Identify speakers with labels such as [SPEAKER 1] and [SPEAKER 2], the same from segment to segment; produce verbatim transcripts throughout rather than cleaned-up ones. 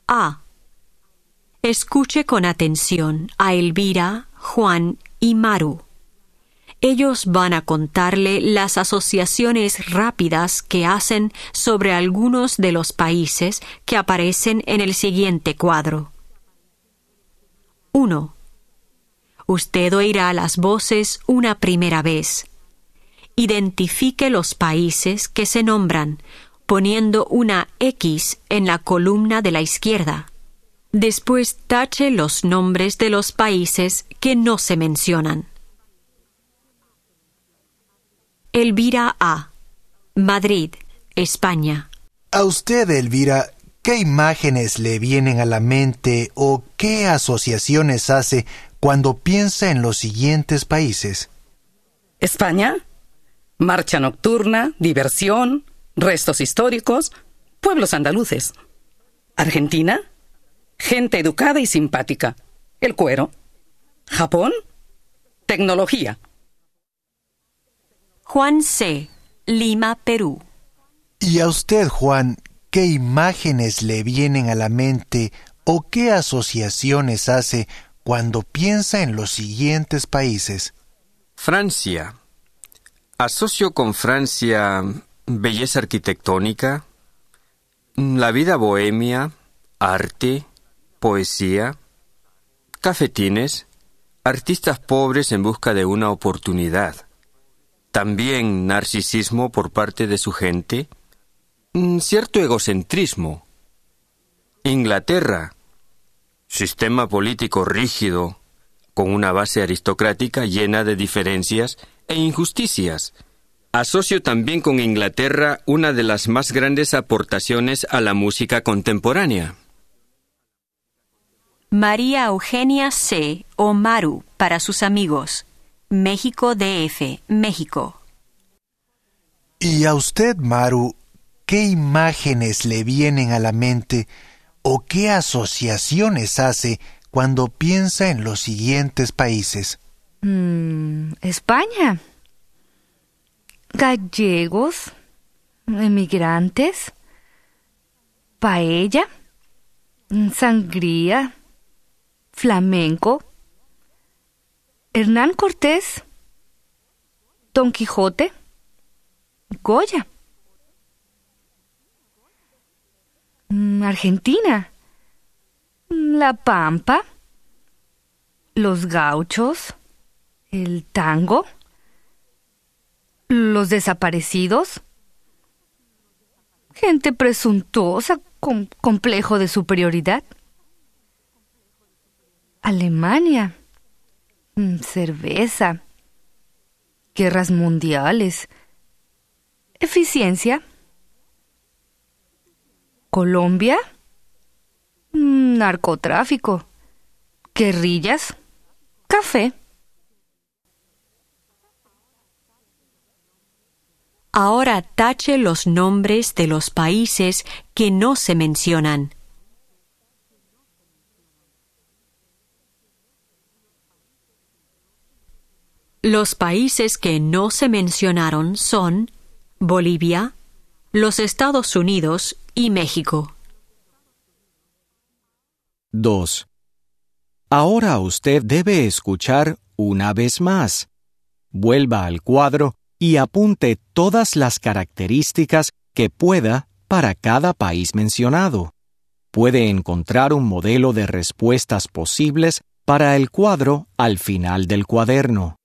[SPEAKER 1] A. Escuche con atención a Elvira, Juan y Maru. Ellos van a contarle las asociaciones rápidas que hacen sobre algunos de los países que aparecen en el siguiente cuadro. uno. Usted oirá las voces una primera vez. Identifique los países que se nombran, poniendo una X en la columna de la izquierda. Después tache los nombres de los países que no se mencionan. Elvira A. Madrid, España.
[SPEAKER 2] A usted, Elvira, ¿qué imágenes le vienen a la mente o qué asociaciones hace cuando piensa en los siguientes países?
[SPEAKER 3] España, marcha nocturna, diversión, restos históricos, pueblos andaluces. Argentina, gente educada y simpática, el cuero. Japón, tecnología.
[SPEAKER 1] Juan C., Lima, Perú.
[SPEAKER 2] ¿Y a usted, Juan, qué imágenes le vienen a la mente o qué asociaciones hace cuando piensa en los siguientes países?
[SPEAKER 4] Francia. Asocio con Francia belleza arquitectónica, la vida bohemia, arte, poesía, cafetines, artistas pobres en busca de una oportunidad. También narcisismo por parte de su gente, cierto egocentrismo. Inglaterra, sistema político rígido, con una base aristocrática llena de diferencias e injusticias. Asocio también con Inglaterra una de las más grandes aportaciones a la música contemporánea.
[SPEAKER 1] María Eugenia C. o Maru para sus amigos. México D F, México.
[SPEAKER 2] ¿Y a usted, Maru, qué imágenes le vienen a la mente o qué asociaciones hace cuando piensa en los siguientes países?
[SPEAKER 5] Mm, España. Gallegos, emigrantes, paella, sangría, flamenco, Hernán Cortés, Don Quijote, Goya. Mm, Argentina, La Pampa, los gauchos, el tango, los desaparecidos, gente presuntuosa con complejo de superioridad. Alemania, cerveza, guerras mundiales, eficiencia. Colombia, narcotráfico, guerrillas, café.
[SPEAKER 1] Ahora tache los nombres de los países que no se mencionan. Los países que no se mencionaron son Bolivia, los Estados Unidos y México.
[SPEAKER 6] dos. Ahora usted debe escuchar una vez más. Vuelva al cuadro y apunte todas las características que pueda para cada país mencionado. Puede encontrar un modelo de respuestas posibles para el cuadro al final del cuaderno.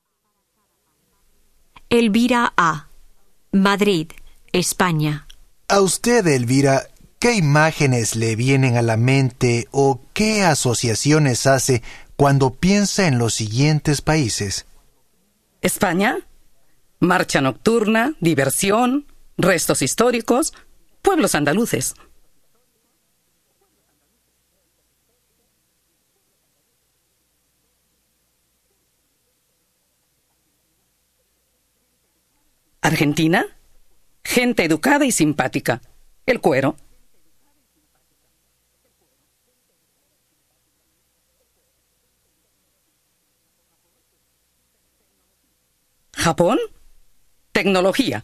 [SPEAKER 1] Elvira A. Madrid, España.
[SPEAKER 2] A usted, Elvira, ¿qué imágenes le vienen a la mente o qué asociaciones hace cuando piensa en los siguientes países?
[SPEAKER 3] España, marcha nocturna, diversión, restos históricos, pueblos andaluces. Argentina, gente educada y simpática, el cuero. Japón, tecnología.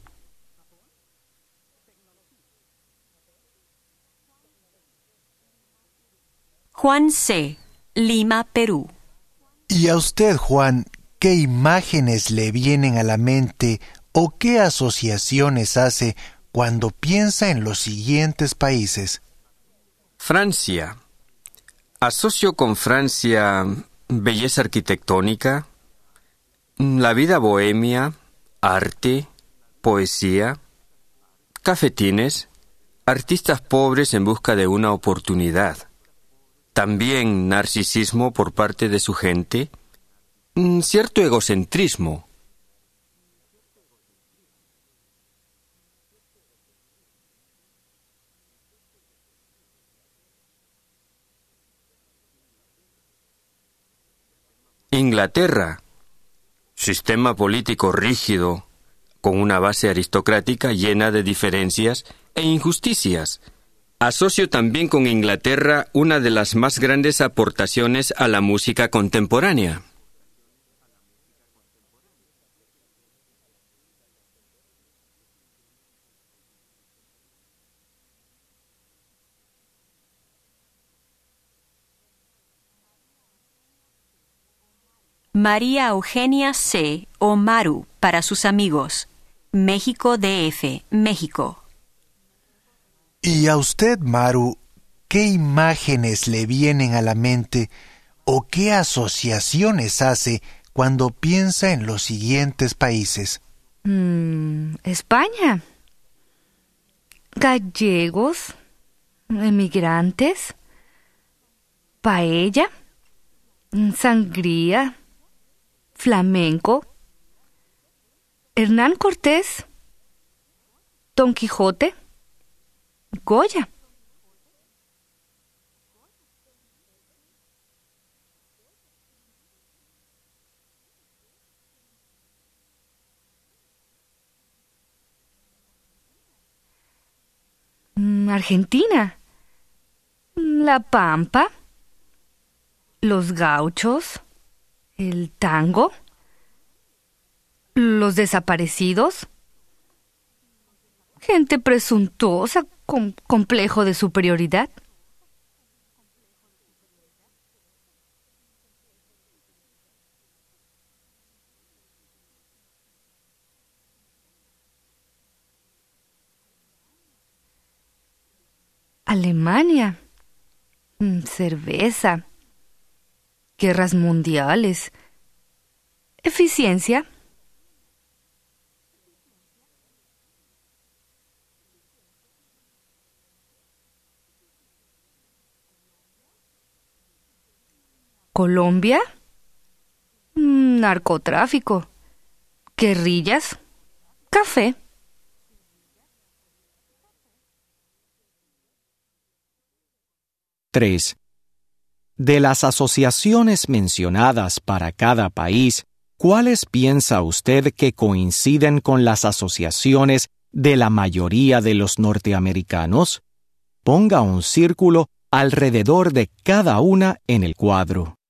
[SPEAKER 1] Juan C., Lima, Perú.
[SPEAKER 2] ¿Y a usted, Juan, qué imágenes le vienen a la mente o qué asociaciones hace cuando piensa en los siguientes países?
[SPEAKER 4] Francia. Asocio con Francia belleza arquitectónica, la vida bohemia, arte, poesía, cafetines, artistas pobres en busca de una oportunidad. También narcisismo por parte de su gente, cierto egocentrismo. Inglaterra. Sistema político rígido, con una base aristocrática llena de diferencias e injusticias. Asocio también con Inglaterra una de las más grandes aportaciones a la música contemporánea.
[SPEAKER 1] María Eugenia C. o Maru para sus amigos. México D F, México.
[SPEAKER 2] ¿Y a usted, Maru, qué imágenes le vienen a la mente o qué asociaciones hace cuando piensa en los siguientes países?
[SPEAKER 5] Mm, España. Gallegos, emigrantes, paella, sangría, flamenco, Hernán Cortés, Don Quijote, Goya. Mm, Argentina, La Pampa, los gauchos, el tango, los desaparecidos, gente presuntuosa con complejo de superioridad. Alemania, cerveza, guerras mundiales, eficiencia. Colombia, narcotráfico, guerrillas, café.
[SPEAKER 6] tres. De las asociaciones mencionadas para cada país, ¿cuáles piensa usted que coinciden con las asociaciones de la mayoría de los norteamericanos? Ponga un círculo alrededor de cada una en el cuadro.